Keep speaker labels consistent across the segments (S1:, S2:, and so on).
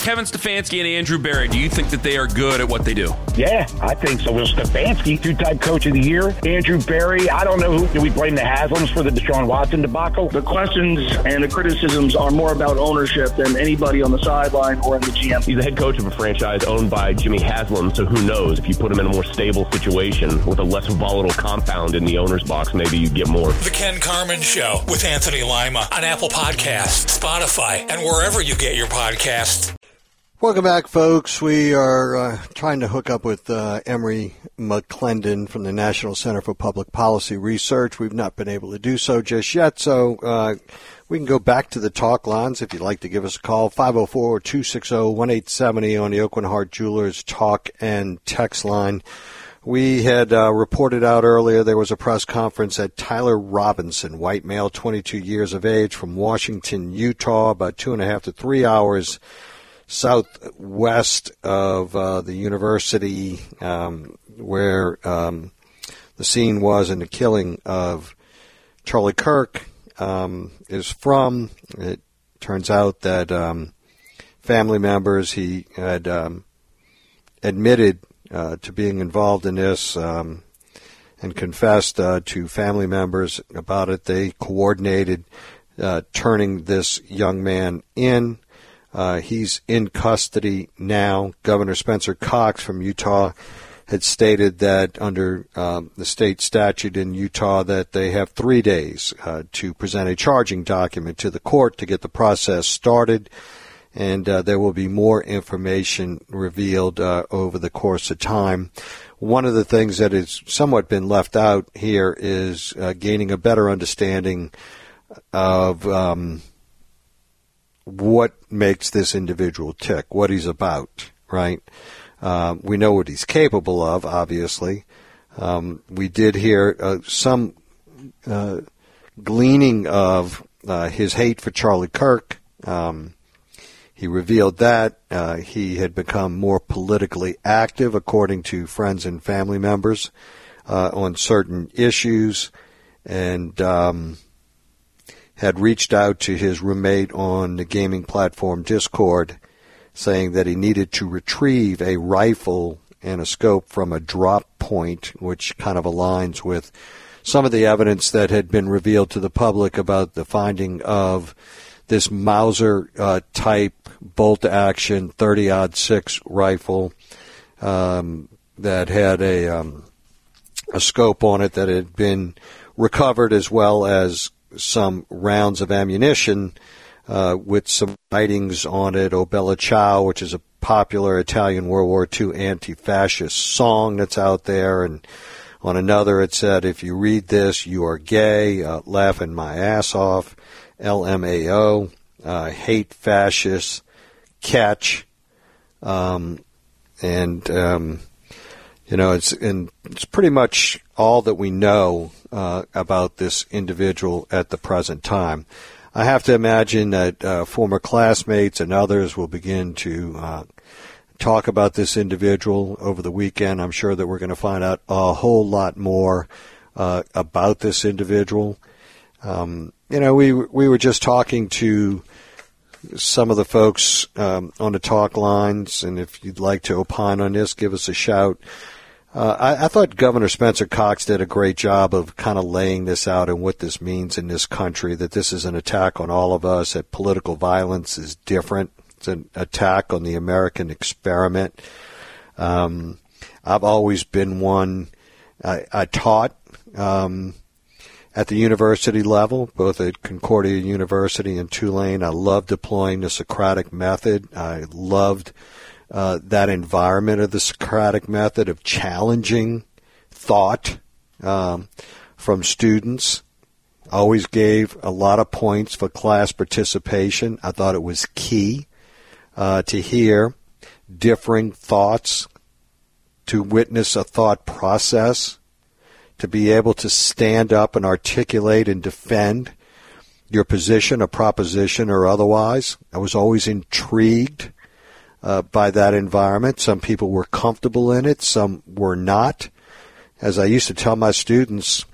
S1: Kevin Stefanski and Andrew Berry, do you think that they are good at what they do?
S2: Yeah, I think so. Well, Stefanski, two-time coach of the year. Andrew Berry, I don't know who. Do we blame the Haslams for the Deshaun Watson debacle?
S3: The questions and the criticisms are more about ownership than anybody on the sideline or in the GM.
S4: He's the head coach of a franchise owned by Jimmy Haslam, so who knows? If you put him in a more stable situation with a less volatile compound in the owner's box, maybe you get more.
S5: The Ken Carman Show with Anthony Lima on Apple Podcasts, Spotify, and wherever you get your podcasts.
S6: Welcome back, folks. We are trying to hook up with Emory McClendon from the National Center for Public Policy Research. We've not been able to do so just yet, so we can go back to the talk lines if you'd like to give us a call. 504-260-1870 on the Oakland Heart Jewelers talk and text line. We had reported out earlier there was a press conference at Tyler Robinson, white male, 22 years of age, from Washington, Utah, about 2.5 to 3 hours southwest of the university where the scene was in the killing of Charlie Kirk is from. It turns out that family members, he had admitted to being involved in this and confessed to family members about it. They coordinated turning this young man in. He's in custody now. Governor Spencer Cox from Utah had stated that under the state statute in Utah that they have 3 days to present a charging document to the court to get the process started, and there will be more information revealed over the course of time. One of the things that has somewhat been left out here is gaining a better understanding of what makes this individual tick, what he's about, right? We know what he's capable of, obviously. We did hear some gleaning of his hate for Charlie Kirk. He revealed that he had become more politically active, according to friends and family members, on certain issues, and had reached out to his roommate on the gaming platform Discord, saying that he needed to retrieve a rifle and a scope from a drop point, which kind of aligns with some of the evidence that had been revealed to the public about the finding of this Mauser-type bolt-action 30-06 rifle that had a scope on it that had been recovered, as well as some rounds of ammunition with some writings on it. O Bella Ciao, which is a popular Italian World War II anti-fascist song that's out there. And on another it said, if you read this, you are gay, laughing my ass off, LMAO, hate fascists, catch. It's pretty much all that we know about this individual at the present time. I have to imagine that former classmates and others will begin to talk about this individual over the weekend. I'm sure that we're going to find out a whole lot more about this individual. We were just talking to some of the folks on the talk lines, and if you'd like to opine on this, give us a shout. I thought Governor Spencer Cox did a great job of kind of laying this out and what this means in this country, that this is an attack on all of us, that political violence is different. It's an attack on the American experiment. I've always been one. I taught at the university level, both at Concordia University and Tulane. I loved deploying the Socratic method. I loved that environment of the Socratic method of challenging thought from students. Always gave a lot of points for class participation. I thought it was key to hear differing thoughts, to witness a thought process, to be able to stand up and articulate and defend your position, a proposition or otherwise. I was always intrigued by that environment. Some people were comfortable in it, some were not. As I used to tell my students,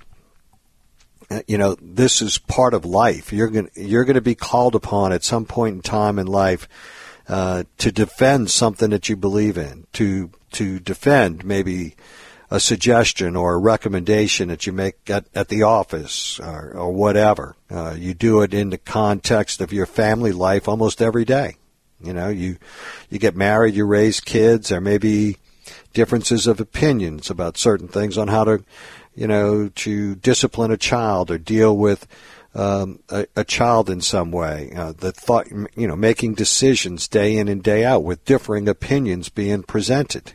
S6: this is part of life. You're going to be called upon at some point in time in life to defend something that you believe in, to defend maybe a suggestion or a recommendation that you make at the office or whatever. You do it in the context of your family life almost every day. You know, you get married, you raise kids, there may be differences of opinions about certain things on how to, to discipline a child or deal with a child in some way. The thought, making decisions day in and day out with differing opinions being presented.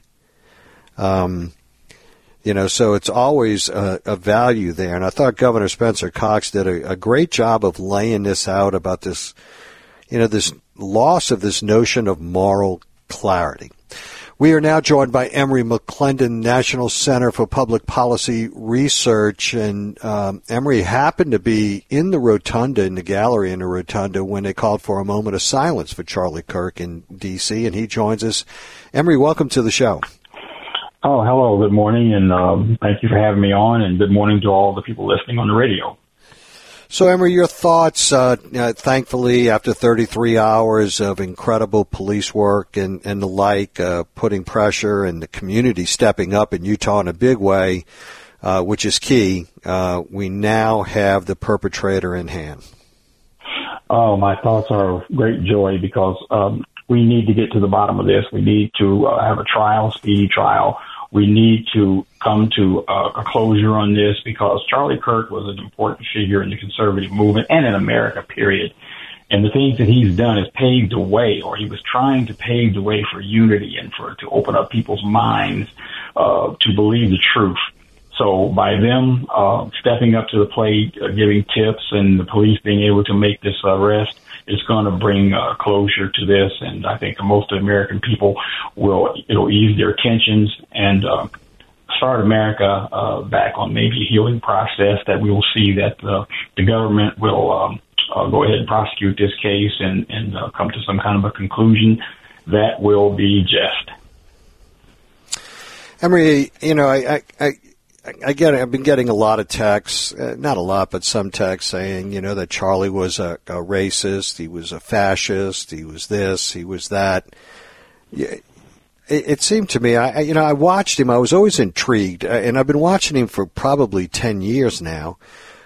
S6: So it's always a value there. And I thought Governor Spencer Cox did a great job of laying this out about this, this loss of this notion of moral clarity. We are now joined by Emory McClendon, National Center for Public Policy Research. And Emory happened to be in the rotunda, in the gallery in the rotunda, when they called for a moment of silence for Charlie Kirk in D.C., and he joins us. Emory, welcome to the show.
S7: Oh, hello. Good morning, and thank you for having me on, and good morning to all the people listening on the radio.
S6: So, Emory, your thoughts, thankfully, after 33 hours of incredible police work and the like, putting pressure and the community stepping up in Utah in a big way, which is key, we now have the perpetrator in hand.
S7: Oh, my thoughts are of great joy because we need to get to the bottom of this. We need to have a trial, speedy trial. We need to come to a closure on this because Charlie Kirk was an important figure in the conservative movement and in America, period. And the things that he's done is paved the way, or he was trying to pave the way for unity and to open up people's minds to believe the truth. So by them stepping up to the plate, giving tips, and the police being able to make this arrest, it's going to bring closure to this, and I think most of the American people it'll ease their tensions and start America back on maybe a healing process that we will see that the government will go ahead and prosecute this case and come to some kind of a conclusion that will be just.
S6: Emory, I've been getting a lot of texts, not a lot, but some texts saying, that Charlie was a racist, he was a fascist, he was this, he was that. It seemed to me, I watched him, I was always intrigued, and I've been watching him for probably 10 years now.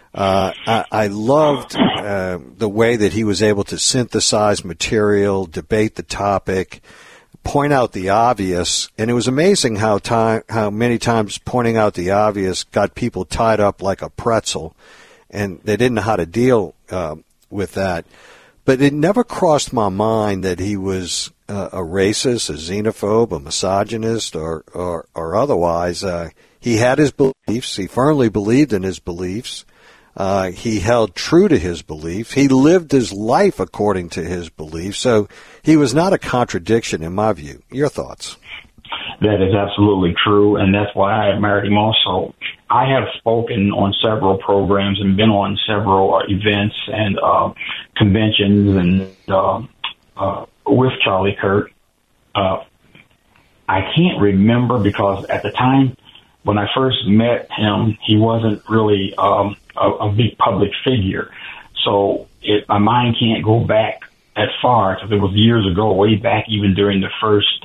S6: I loved the way that he was able to synthesize material, debate the topic, point out the obvious, and it was amazing how many times pointing out the obvious got people tied up like a pretzel, and they didn't know how to deal with that. But it never crossed my mind that he was a racist, a xenophobe, a misogynist, or otherwise. He had his beliefs. He firmly believed in his beliefs. He held true to his belief. He lived his life according to his belief. So he was not a contradiction in my view. Your thoughts?
S7: That is absolutely true, and that's why I admired him also. I have spoken on several programs and been on several events and conventions and with Charlie Kirk. I can't remember because at the time when I first met him, he wasn't really a big public figure. So my mind can't go back that far because it was years ago, way back even during the first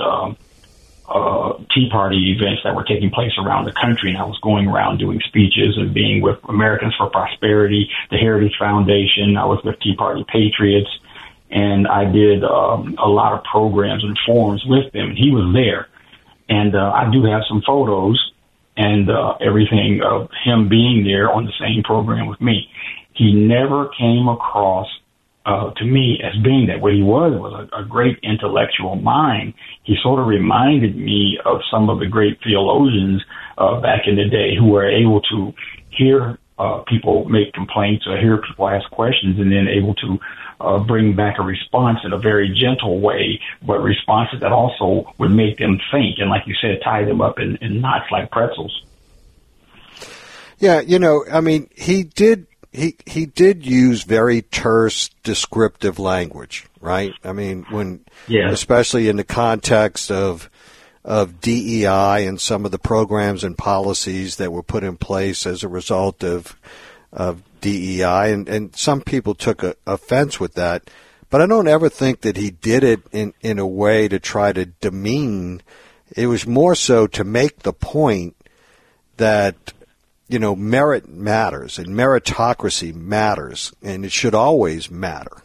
S7: Tea Party events that were taking place around the country. And I was going around doing speeches and being with Americans for Prosperity, the Heritage Foundation. I was with Tea Party Patriots. And I did a lot of programs and forums with him. And he was there. And I do have some photos and everything of him being there on the same program with me. He never came across to me as being that. What he was a great intellectual mind. He sort of reminded me of some of the great theologians back in the day who were able to hear people make complaints or hear people ask questions and then able to bring back a response in a very gentle way, but responses that also would make them think and, like you said, tie them up in knots like pretzels.
S6: Yeah, he did use very terse, descriptive language, right? I mean, especially in the context of DEI and some of the programs and policies that were put in place as a result of DEI, and some people took offense with that. but I don't ever think that he did it in a way to try to demean. It was more so to make the point that, merit matters and meritocracy matters, and it should always matter.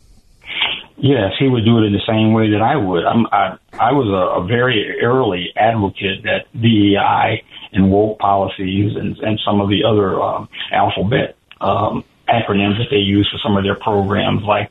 S7: Yes, he would do it in the same way that I would. I was a very early advocate that DEI and woke policies and some of the other alphabet acronyms that they use for some of their programs, like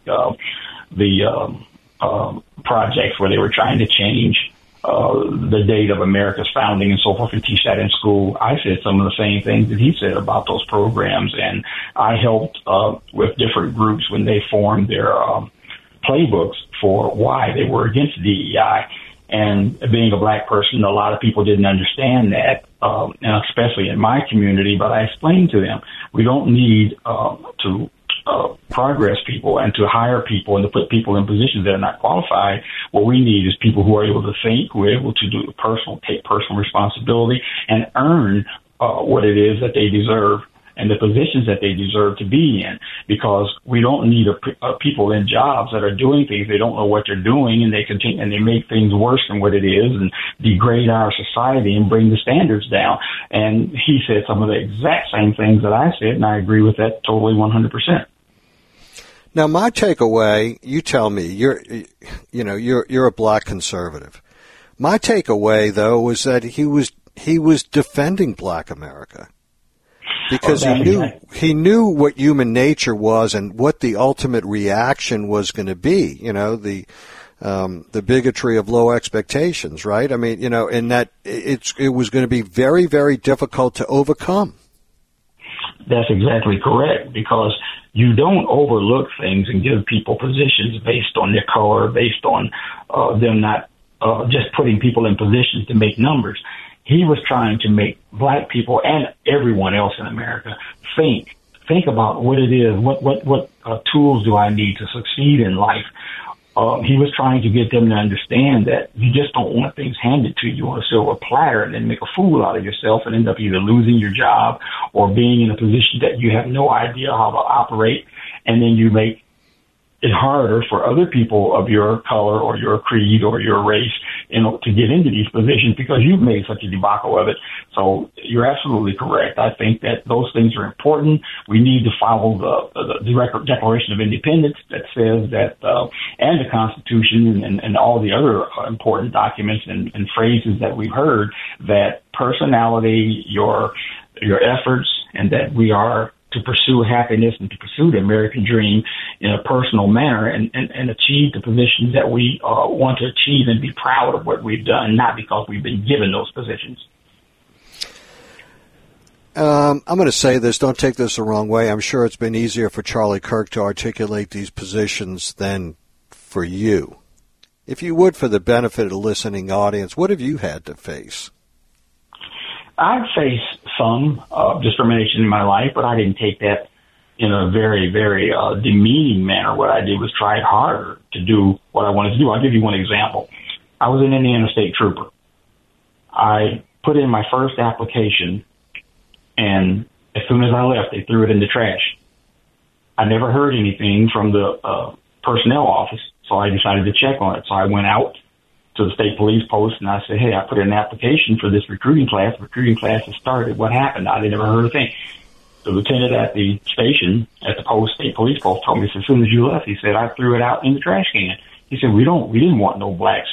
S7: the projects where they were trying to change the date of America's founding and so forth, and teach that in school. I said some of the same things that he said about those programs, and I helped with different groups when they formed their playbooks for why they were against DEI. And being a black person, a lot of people didn't understand that, and especially in my community, but I explained to them, we don't need to progress people and to hire people and to put people in positions that are not qualified. What we need is people who are able to think, who are able to take personal responsibility and earn what it is that they deserve and the positions that they deserve to be in, because we don't need people in jobs that are doing things they don't know what they're doing, and they continue and they make things worse than what it is and degrade our society and bring the standards down. And he said some of the exact same things that I said, and I agree with that totally 100%.
S6: Now, my takeaway, you tell me, you're a black conservative. My takeaway, though, was that he was defending black America. Because he knew what human nature was and what the ultimate reaction was going to be. The bigotry of low expectations, right? I mean, and that it was going to be very, very difficult to overcome.
S7: That's exactly correct, because you don't overlook things and give people positions based on their color, based on them not just putting people in positions to make numbers. He was trying to make black people and everyone else in America think about what it is, what tools do I need to succeed in life. He was trying to get them to understand that you just don't want things handed to you on a silver platter and then make a fool out of yourself and end up either losing your job or being in a position that you have no idea how to operate, and then you make it harder for other people of your color or your creed or your race, to get into these positions because you've made such a debacle of it. So you're absolutely correct. I think that those things are important. We need to follow the Declaration of Independence that says that, and the Constitution and all the other important documents and phrases that we've heard, that personality, your efforts, and that we are to pursue happiness and to pursue the American dream in a personal manner and achieve the positions that we want to achieve and be proud of what we've done, not because we've been given those positions.
S6: I'm going to say this, don't take this the wrong way. I'm sure it's been easier for Charlie Kirk to articulate these positions than for you. If you would, for the benefit of the listening audience, what have you had to face?
S7: I've faced some discrimination in my life, but I didn't take that in a very, very demeaning manner. What I did was try harder to do what I wanted to do. I'll give you one example. I was an Indiana State Trooper. I put in my first application, and as soon as I left, they threw it in the trash. I never heard anything from the personnel office, so I decided to check on it. So I went out to the state police post, and I said, hey, I put in an application for this recruiting class. The recruiting class has started. What happened? I never heard a thing. The lieutenant at the station, at the state police post, told me, as soon as you left, he said, I threw it out in the trash can. He said, we didn't want no blacks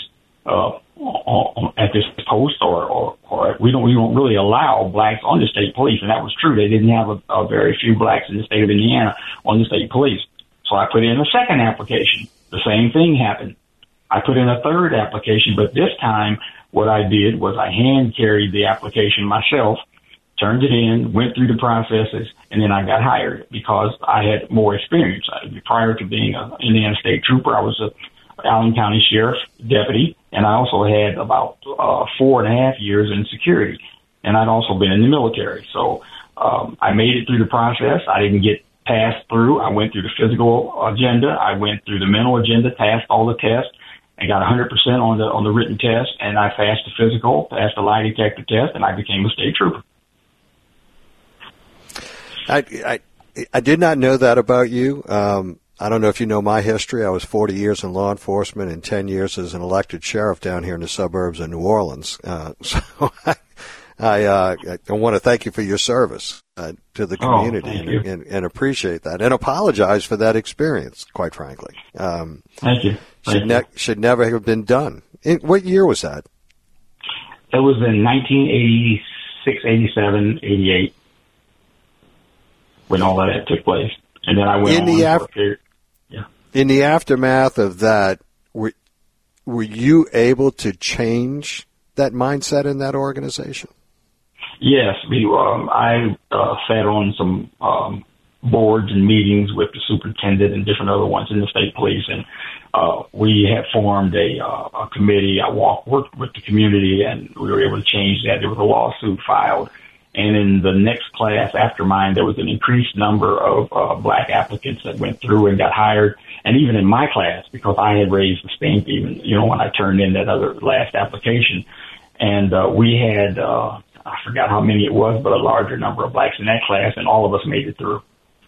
S7: at this post, or we don't really allow blacks on the state police. And that was true. They didn't have a very few blacks in the state of Indiana on the state police. So I put in a second application. The same thing happened. I put in a third application, but this time what I did was I hand carried the application myself, turned it in, went through the processes, and then I got hired because I had more experience. Prior to being an Indiana State Trooper, I was a Allen County Sheriff deputy, and I also had about 4.5 years in security, and I'd also been in the military. So I made it through the process. I didn't get passed through. I went through the physical agenda. I went through the mental agenda, passed all the tests. I got 100% on the written test, and I passed the physical, passed the lie detector test, and I became a state trooper. I
S6: did not know that about you. I don't know if you know my history. I was 40 years in law enforcement and 10 years as an elected sheriff down here in the suburbs of New Orleans. So I want to thank you for your service to the community and appreciate that and apologize for that experience, quite frankly.
S7: Thank you.
S6: Should never have been done. What year was that?
S7: It was in 1986, 87, 88 when all of that took place. And then I went on for a period. Yeah. In the aftermath of that, were you able to change that mindset in that organization? Yes. I sat on some boards and meetings with the superintendent and different other ones in the state police, and we had formed a committee. I worked with the community, and we were able to change that. There was a lawsuit filed. And in the next class after mine, there was an increased number of black applicants that went through and got hired. And even in my class, because I had raised the stink even, when I turned in that other last application. And we had, I forgot how many it was, but a larger number of blacks in that class, and all of us made it through.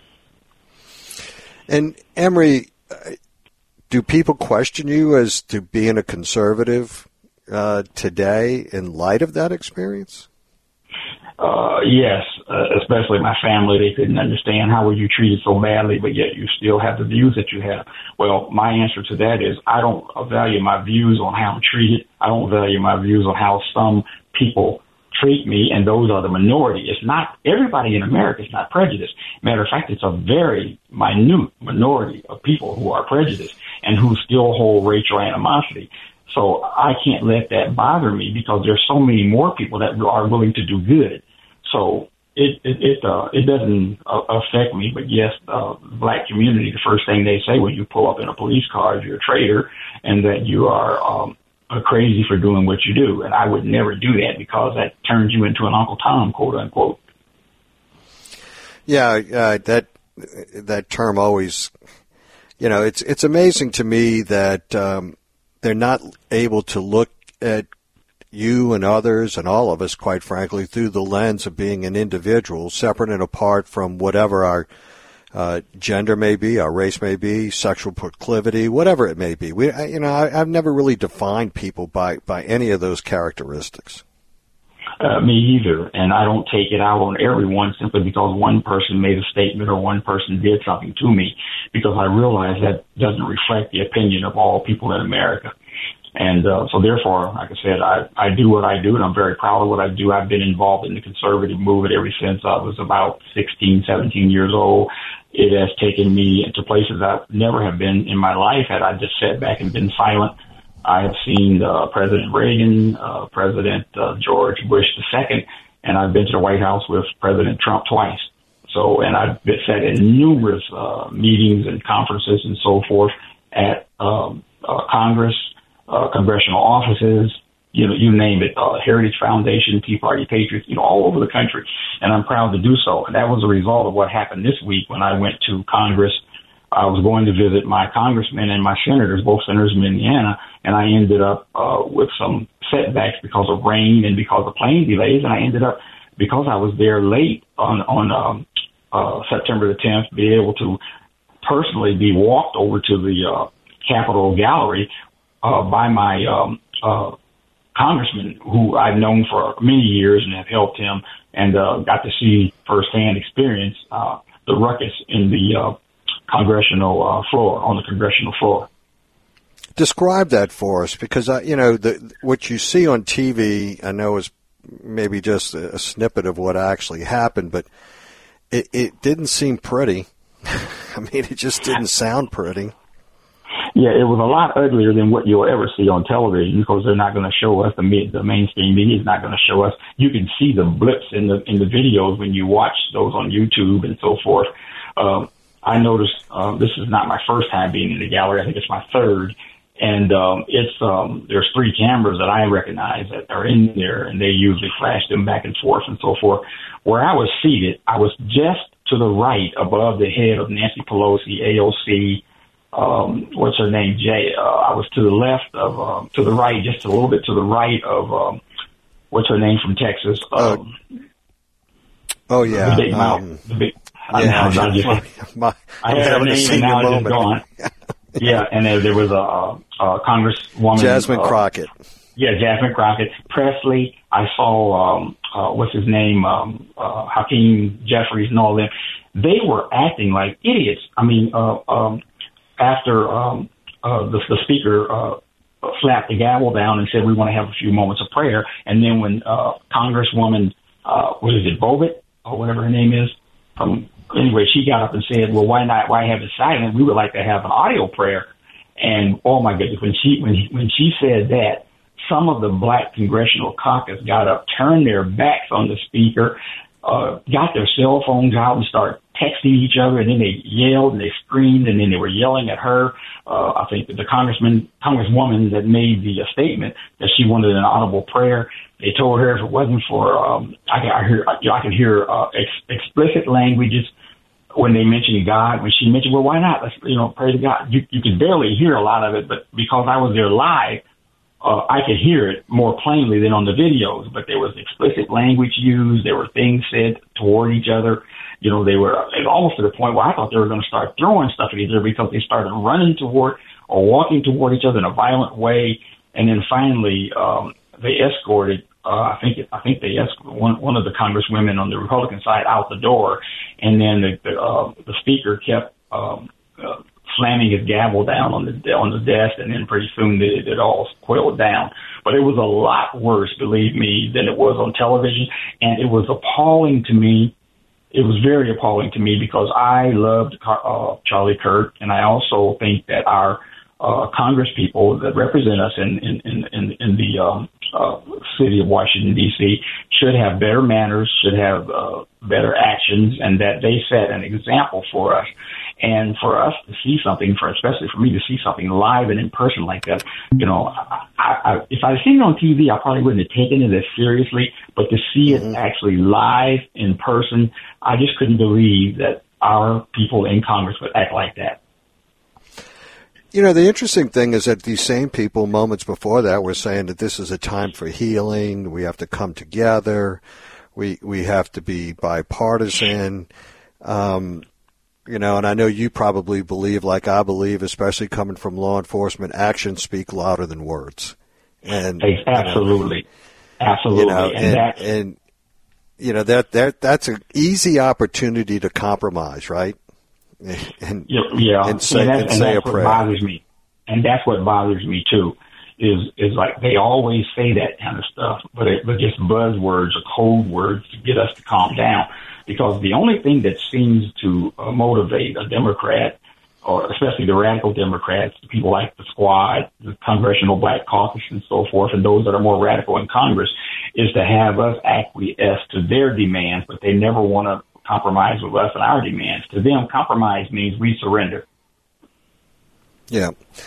S7: And Emory, do people question you as to being a conservative today in light of that experience? Yes, especially my family. They couldn't understand how were you treated so badly, but yet you still have the views that you have. Well, my answer to that is I don't value my views on how I'm treated. I don't value my views on how some people treat me, and those are the minority. It's not everybody in America is not prejudiced. Matter of fact, it's a very minute minority of people who are prejudiced and who still hold racial animosity. So I can't let that bother me because there's so many more people that are willing to do good. So it doesn't affect me. But yes, the black community, the first thing they say when you pull up in a police car is you're a traitor and that you are crazy for doing what you do. And I would never do that because that turns you into an Uncle Tom, quote unquote. Yeah, that term always, it's amazing to me that they're not able to look at you and others and all of us, quite frankly, through the lens of being an individual, separate and apart from whatever our gender may be, our race may be, sexual proclivity, whatever it may be. I've never really defined people by any of those characteristics. Me either, and I don't take it out on everyone simply because one person made a statement or one person did something to me, because I realize that doesn't reflect the opinion of all people in America. And so therefore, like I said, I do what I do, and I'm very proud of what I do. I've been involved in the conservative movement ever since I was about 16, 17 years old. It has taken me into places I never have been in my life had I just sat back and been silent. I have seen President Reagan, President George Bush II, and I've been to the White House with President Trump twice. So, and I've sat in numerous meetings and conferences and so forth at Congress, congressional offices, you name it, Heritage Foundation, Tea Party Patriots, all over the country. And I'm proud to do so. And that was a result of what happened this week when I went to Congress. I was going to visit my congressmen and my senators, both senators in Indiana, and I ended up with some setbacks because of rain and because of plane delays. And I ended up, because I was there late on September the 10th, be able to personally be walked over to the Capitol Gallery by my congressman, who I've known for many years and have helped him, and got to see firsthand experience the ruckus in the congressional floor, on the congressional floor. Describe that for us, because what you see on TV, I know is maybe just a snippet of what actually happened, but it didn't seem pretty. I mean, it just didn't sound pretty. Yeah, it was a lot uglier than what you'll ever see on television, because they're not going to show us, the mainstream media is not going to show us. You can see the blips in the videos when you watch those on YouTube and so forth. I noticed this is not my first time being in the gallery. I think it's my third. And there's 3 cameras that I recognize that are in there, and they usually flash them back and forth and so forth. Where I was seated, I was just to the right, above the head of Nancy Pelosi, AOC, what's her name, Jay. I was to the left of, to the right, just a little bit to the right of, what's her name from Texas?
S6: Oh, yeah.
S7: The big mouth. The big, I had her name and now it's just gone. Yeah, and there was a Congresswoman.
S6: Jasmine Crockett.
S7: Yeah, Jasmine Crockett. Presley. I saw, what's his name, Hakeem Jeffries and all them. They were acting like idiots. I mean, after the speaker slapped the gavel down and said, we want to have a few moments of prayer. And then when Congresswoman, what is it, Bobbitt, or whatever her name is, anyway, she got up and said, well, why have it silent? We would like to have an audio prayer. And, oh, my goodness, when she said that, some of the black congressional caucus got up, turned their backs on the speaker, got their cell phones out and started texting each other, and then they yelled and they screamed, and then they were yelling at her. I think that the congresswoman that made the statement that she wanted an audible prayer, they told her if it wasn't for, I could hear explicit languages when they mentioned God. When she mentioned, well, why not? Let's, pray to God. You could barely hear a lot of it, but because I was there live, I could hear it more plainly than on the videos, but there was explicit language used. There were things said toward each other. They were almost to the point where I thought they were going to start throwing stuff at each other because they started running toward or walking toward each other in a violent way. And then finally, they escorted, I think they escorted one of the congresswomen on the Republican side out the door. And then the speaker kept, slamming his gavel down on the desk, and then pretty soon it all quailed down. But it was a lot worse, believe me, than it was on television, and it was appalling to me. It was very appalling to me because I loved Charlie Kirk, and I also think that our Congress people that represent us in the city of Washington, D.C. should have better manners, should have better actions, and that they set an example for us. And for us to see something, especially for me to see something live and in person like that, if I'd seen it on TV, I probably wouldn't have taken it as seriously. But to see it actually live in person, I just couldn't believe that our people in Congress would act like that.
S6: The interesting thing is that these same people moments before that were saying that this is a time for healing. We have to come together. We have to be bipartisan. And I know you probably believe, like I believe, especially coming from law enforcement, actions speak louder than words. And
S7: absolutely, absolutely,
S6: that's an easy opportunity to compromise, right? And say a prayer.
S7: What bothers me, and that's what bothers me too, is like they always say that kind of stuff, but just buzzwords or code words to get us to calm down. Because the only thing that seems to motivate a Democrat, or especially the radical Democrats, people like the Squad, the Congressional Black Caucus, and so forth, and those that are more radical in Congress, is to have us acquiesce to their demands, but they never want to compromise with us and our demands. To them, compromise means we surrender.
S6: Yeah.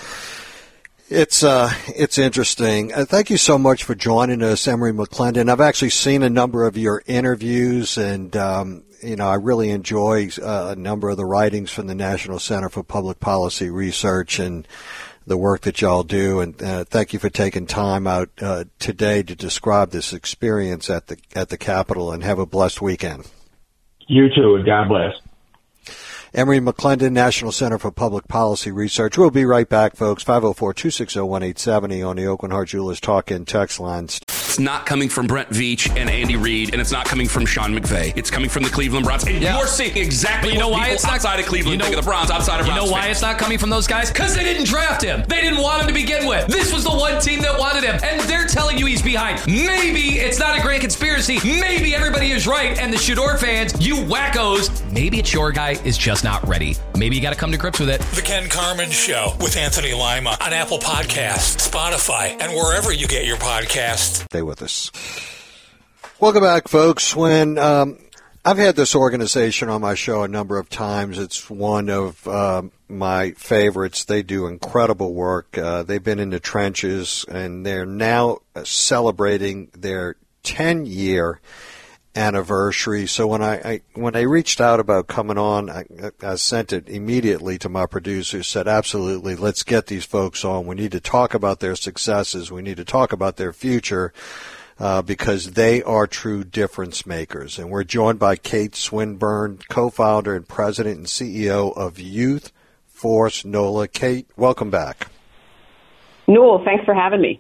S6: It's interesting. Thank you so much for joining us, Emory McClendon. I've actually seen a number of your interviews, and I really enjoy a number of the writings from the National Center for Public Policy Research and the work that y'all do. And thank you for taking time out today to describe this experience at the Capitol. And have a blessed weekend.
S7: You too, and God bless.
S6: Emory McClendon, National Center for Public Policy Research. We'll be right back, folks. 504-260-1870 on the Oakland Heart Jewelers Talk-In text lines.
S1: It's not coming from Brent Veach and Andy Reid, and it's not coming from Sean McVay. It's coming from the Cleveland Browns. And you're seeing exactly what people outside of Cleveland think of the Browns, outside of Browns fans.
S8: You know why it's not coming from those guys? Because they didn't draft him. They didn't want him to begin with. This was the one team that wanted him, and they're telling you he's behind. Maybe it's not a grand conspiracy. Maybe everybody is right, and the Shador fans, you wackos, maybe it's your guy is just not ready. Maybe you got to come to grips with it.
S5: The Ken Carman Show with Anthony Lima on Apple Podcasts, Spotify, and wherever you get your podcasts.
S6: Stay with us. Welcome back, folks. When I've had this organization on my show a number of times, it's one of my favorites. They do incredible work. They've been in the trenches, and they're now celebrating their 10-year anniversary. So when I reached out about coming on, I sent it immediately to my producer, said, absolutely, let's get these folks on. We need to talk about their successes. We need to talk about their future. because they are true difference makers. And we're joined by Kate Swinburne, co-founder and president and CEO of Youth Force NOLA. Kate, welcome back.
S9: Newell, thanks for having me.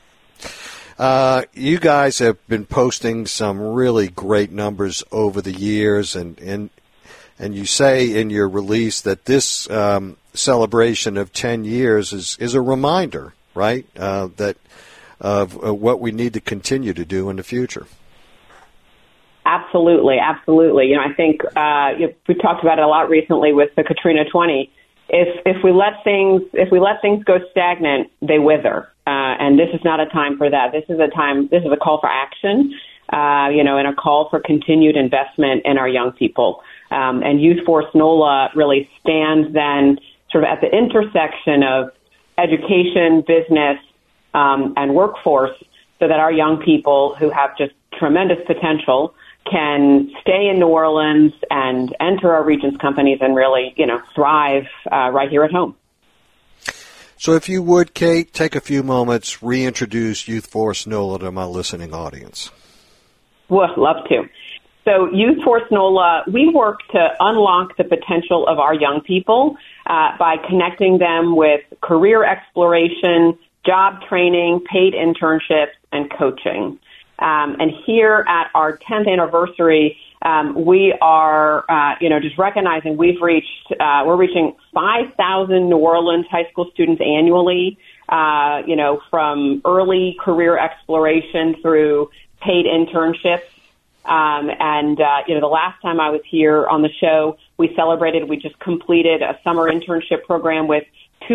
S6: You guys have been posting some really great numbers over the years, and you say in your release that this celebration of 10 years is a reminder, right, that of what we need to continue to do in the future.
S9: Absolutely. I think we talked about it a lot recently with the Katrina 20. If we let things go stagnant, they wither. And this is not a time for that. This is a call for action, and a call for continued investment in our young people. And Youth Force NOLA really stands then sort of at the intersection of education, business, and workforce, so that our young people who have just tremendous potential can stay in New Orleans and enter our region's companies and really, thrive right here at home.
S6: So if you would, Kate, take a few moments, reintroduce Youth Force NOLA to my listening audience.
S9: Would love to. So Youth Force NOLA, we work to unlock the potential of our young people by connecting them with career exploration, job training, paid internships, and coaching. And here at our 10th anniversary, we are, just recognizing we're reaching 5,000 New Orleans high school students annually, from early career exploration through paid internships. The last time I was here on the show, we just completed a summer internship program with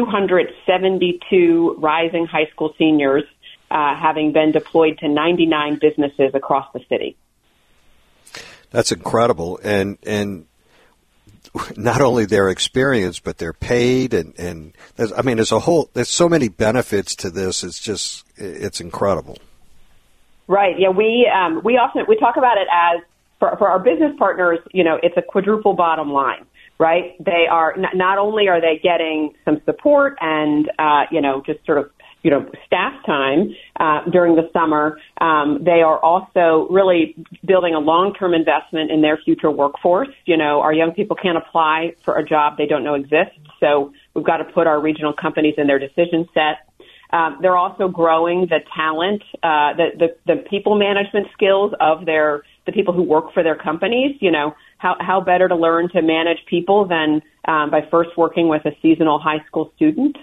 S9: 272 rising high school seniors, having been deployed to 99 businesses across the city.
S6: That's incredible. And not only their experience, but they're paid. And there's so many benefits to this. It's incredible.
S9: Right. Yeah. We talk about it as for our business partners, it's a quadruple bottom line, right? They are not only are they getting some support and, just sort of, staff time during the summer, they are also really building a long-term investment in their future workforce. Our young people can't apply for a job they don't know exists, so we've got to put our regional companies in their decision set. They're also growing the talent, the people management skills of the people who work for their companies. How better to learn to manage people than by first working with a seasonal high school student.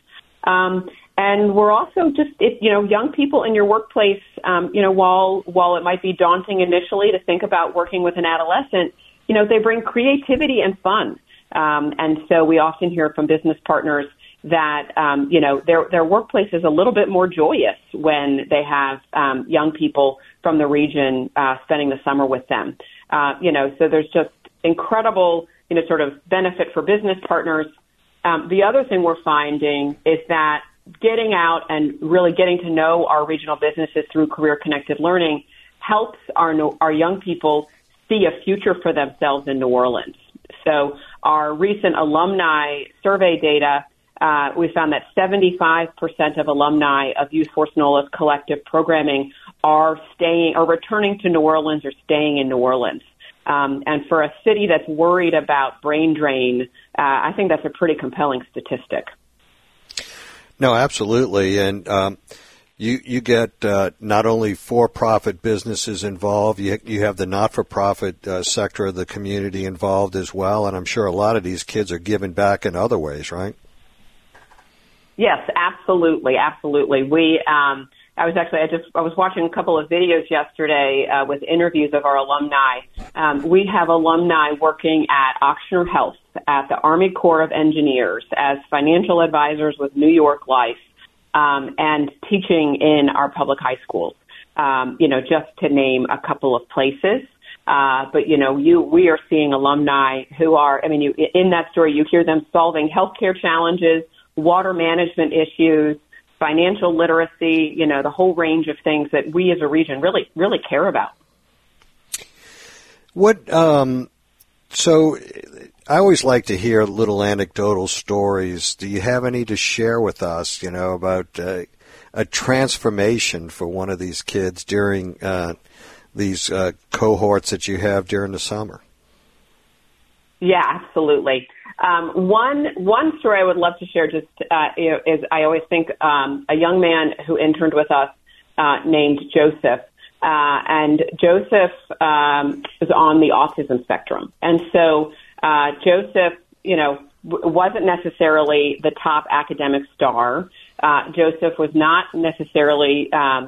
S9: And we're also young people in your workplace, while it might be daunting initially to think about working with an adolescent, they bring creativity and fun. And so we often hear from business partners that, their workplace is a little bit more joyous when they have young people from the region spending the summer with them. So there's just incredible, sort of benefit for business partners. The other thing we're finding is that getting out and really getting to know our regional businesses through career-connected learning helps our young people see a future for themselves in New Orleans. So our recent alumni survey data, we found that 75% of alumni of Youth Force NOLA's collective programming are returning to New Orleans or staying in New Orleans. And for a city that's worried about brain drain, I think that's a pretty compelling statistic.
S6: No, absolutely. And you get not only for-profit businesses involved, you have the not-for-profit sector of the community involved as well. And I'm sure a lot of these kids are giving back in other ways, right?
S9: Yes, absolutely. I was watching a couple of videos yesterday with interviews of our alumni. We have alumni working at Ochsner Health, at the Army Corps of Engineers, as financial advisors with New York Life, and teaching in our public high schools, just to name a couple of places. But we are seeing alumni who are, in that story, you hear them solving healthcare challenges, water management issues, financial literacy, the whole range of things that we as a region really, really care about.
S6: So I always like to hear little anecdotal stories. Do you have any to share with us, about, a transformation for one of these kids during these cohorts that you have during the summer.
S9: Yeah, absolutely. One story I would love to share is I always think a young man who interned with us named Joseph. And Joseph is on the autism spectrum. And so Joseph, wasn't necessarily the top academic star. Joseph was not necessarily,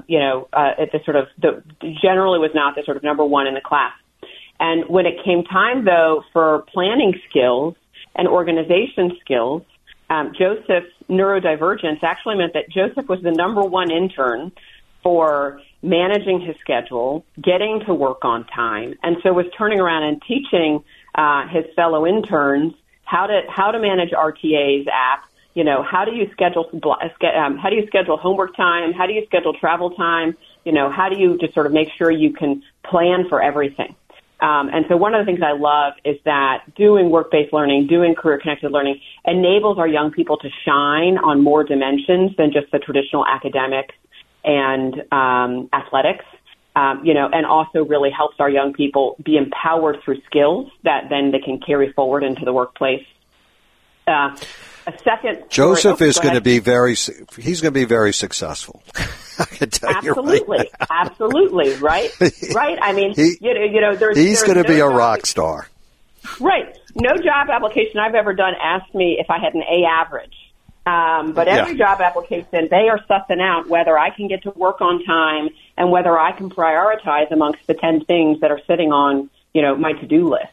S9: generally was not the sort of number one in the class. And when it came time, though, for planning skills and organization skills, Joseph's neurodivergence actually meant that Joseph was the number one intern for managing his schedule, getting to work on time, and so was turning around and teaching his fellow interns how to manage RTA's app. How do you schedule homework time? How do you schedule travel time? How do you just sort of make sure you can plan for everything? And so one of the things I love is that doing work-based learning, doing career-connected learning enables our young people to shine on more dimensions than just the traditional academics and athletics, and also really helps our young people be empowered through skills that then they can carry forward into the workplace. A second,
S6: Joseph is going to be very successful. I can tell
S9: absolutely,
S6: you right
S9: absolutely, right? Right. I mean,
S6: he's going to be a rock star.
S9: Right. No job application I've ever done asked me if I had an A average. But every job application, they are sussing out whether I can get to work on time and whether I can prioritize amongst the 10 things that are sitting on, my to-do list.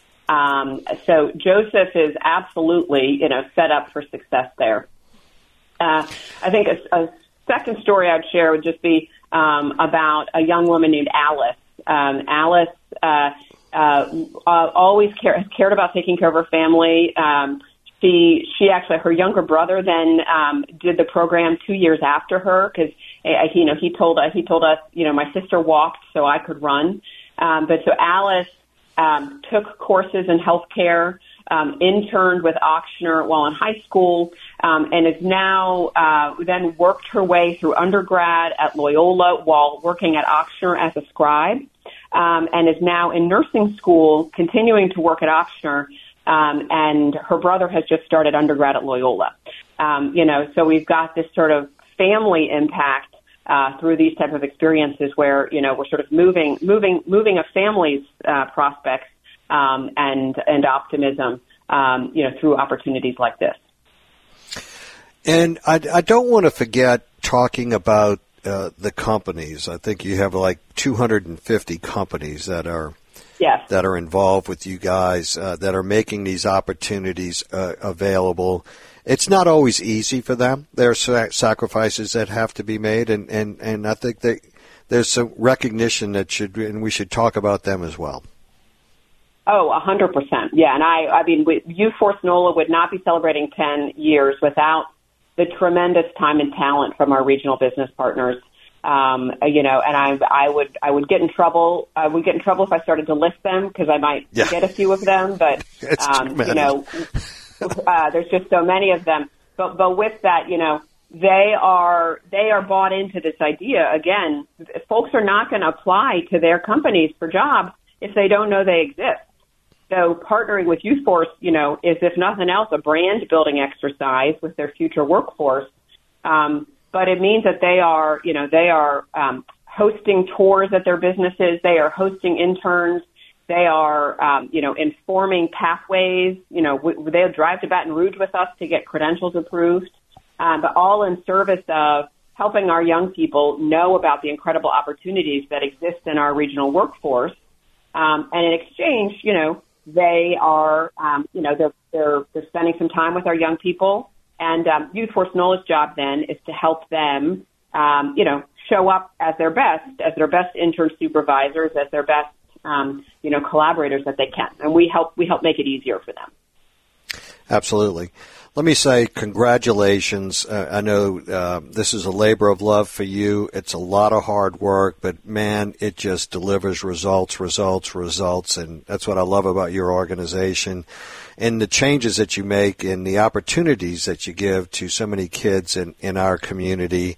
S9: So Joseph is absolutely, set up for success there. I think a second story I'd share would just be about a young woman named Alice. Alice always cared about taking care of her family. She actually, her younger brother then did the program 2 years after her because, he told us, my sister walked so I could run. But so Alice took courses in healthcare, interned with Ochsner while in high school, and is now then worked her way through undergrad at Loyola while working at Ochsner as a scribe, and is now in nursing school continuing to work at Ochsner. And her brother has just started undergrad at Loyola. So we've got this sort of family impact through these type of experiences where, we're sort of moving a family's prospects and optimism, through opportunities like this.
S6: And I don't want to forget talking about the companies. I think you have like 250 companies that are involved with you guys, that are making these opportunities available. It's not always easy for them. There are sacrifices that have to be made, and I think that there's some recognition and we should talk about them as well.
S9: Oh, 100%. Yeah, and I mean, Youth Force NOLA would not be celebrating 10 years without the tremendous time and talent from our regional business partners. And I would get in trouble. I would get in trouble if I started to list them because I might forget a few of them. But there's just so many of them. But with that, they are bought into this idea. Again, folks are not going to apply to their companies for jobs if they don't know they exist. So partnering with Youth Force, is if nothing else a brand building exercise with their future workforce. But it means that they are hosting tours at their businesses. They are hosting interns. They are, informing pathways. They'll drive to Baton Rouge with us to get credentials approved, but all in service of helping our young people know about the incredible opportunities that exist in our regional workforce. And in exchange, they are, they're spending some time with our young people. And Youth Force NOLA's job then is to help them, show up as their best intern supervisors, as their best, collaborators that they can. And we help make it easier for them.
S6: Absolutely. Let me say congratulations. I know this is a labor of love for you. It's a lot of hard work, but, man, it just delivers results, and that's what I love about your organization and the changes that you make and the opportunities that you give to so many kids in our community.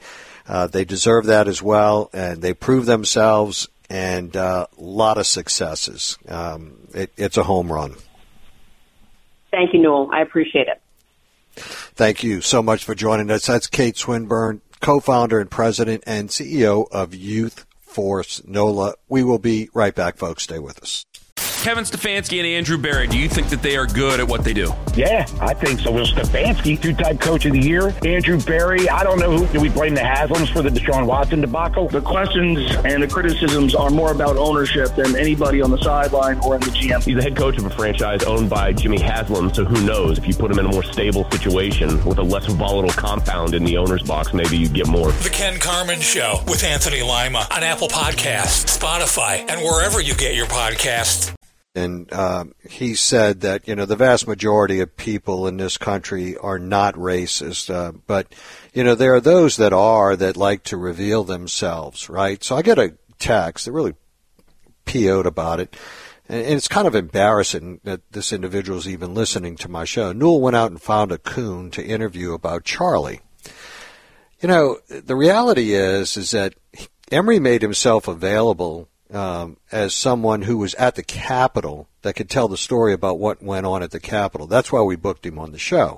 S6: They deserve that as well, and they prove themselves, and a lot of successes. It's a home run.
S9: Thank you, Newell. I appreciate it.
S6: Thank you so much for joining us. That's Kate Swinburne, co-founder and president and CEO of Youth Force NOLA. We will be right back, folks. Stay with us.
S1: Kevin Stefanski and Andrew Berry, do you think that they are good at what they do?
S2: Yeah, I think so. Will Stefanski, two-time coach of the year. Andrew Berry, I don't know who. Do we blame the Haslams for the Deshaun Watson debacle?
S3: The questions and the criticisms are more about ownership than anybody on the sideline or in the GM.
S4: He's the head coach of a franchise owned by Jimmy Haslam, so who knows? If you put him in a more stable situation with a less volatile compound in the owner's box, maybe you get more.
S5: The Ken Carman Show with Anthony Lima on Apple Podcasts, Spotify, and wherever you get your podcasts.
S6: And he said that, the vast majority of people in this country are not racist. But, there are those that are that like to reveal themselves, right? So I get a text that really PO'd about it. And it's kind of embarrassing that this individual is even listening to my show. Newell went out and found a coon to interview about Charlie. The reality is that Emory made himself available as someone who was at the Capitol that could tell the story about what went on at the Capitol. That's why we booked him on the show.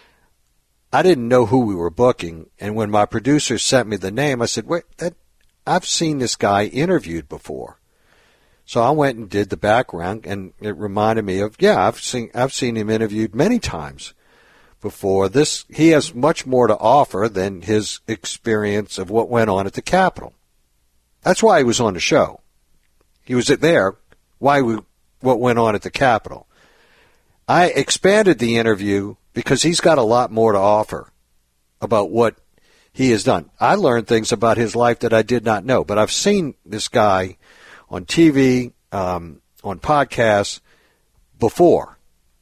S6: I didn't know who we were booking, and when my producer sent me the name, I said, wait, I've seen this guy interviewed before. So I went and did the background, and it reminded me of, I've seen him interviewed many times before. He has much more to offer than his experience of what went on at the Capitol. That's why he was on the show. He was there. What went on at the Capitol. I expanded the interview because he's got a lot more to offer about what he has done. I learned things about his life that I did not know, but I've seen this guy on TV, on podcasts before.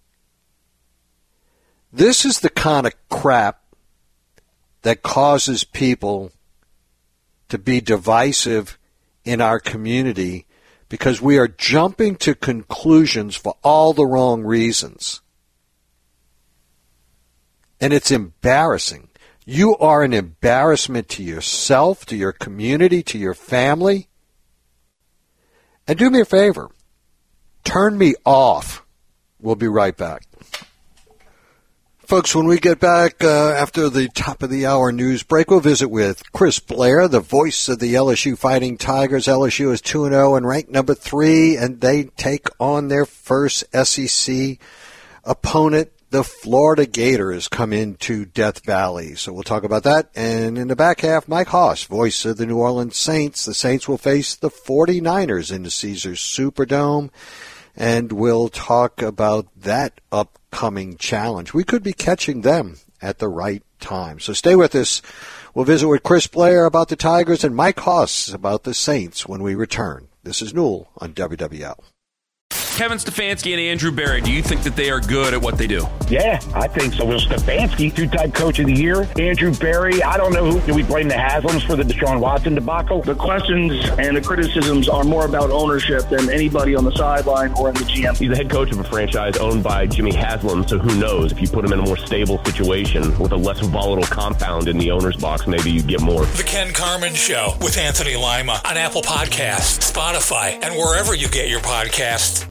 S6: This is the kind of crap that causes people to be divisive in our community, because we are jumping to conclusions for all the wrong reasons. And it's embarrassing. You are an embarrassment to yourself, to your community, to your family. And do me a favor. Turn me off. We'll be right back. Folks, when we get back after the top of the hour news break, we'll visit with Chris Blair, the voice of the LSU Fighting Tigers. LSU is 2-0 and ranked number 3, and they take on their first SEC opponent. The Florida Gators come into Death Valley. So we'll talk about that. And in the back half, Mike Hoss, voice of the New Orleans Saints. The Saints will face the 49ers in the Caesars Superdome. And we'll talk about that upcoming challenge. We could be catching them at the right time. So stay with us. We'll visit with Chris Blair about the Tigers and Mike Hoss about the Saints when we return. This is Newell on WWL.
S1: Kevin Stefanski and Andrew Berry, do you think that they are good at what they do?
S2: Yeah, I think so. Will Stefanski, two-time coach of the year. Andrew Berry, I don't know who. Do we blame the Haslams for the Deshaun Watson debacle?
S3: The questions and the criticisms are more about ownership than anybody on the sideline or in the GM.
S4: He's the head coach of a franchise owned by Jimmy Haslam, so who knows? If you put him in a more stable situation with a less volatile compound in the owner's box, maybe you get more.
S5: The Ken Carman Show with Anthony Lima on Apple Podcasts, Spotify, and wherever you get your podcasts.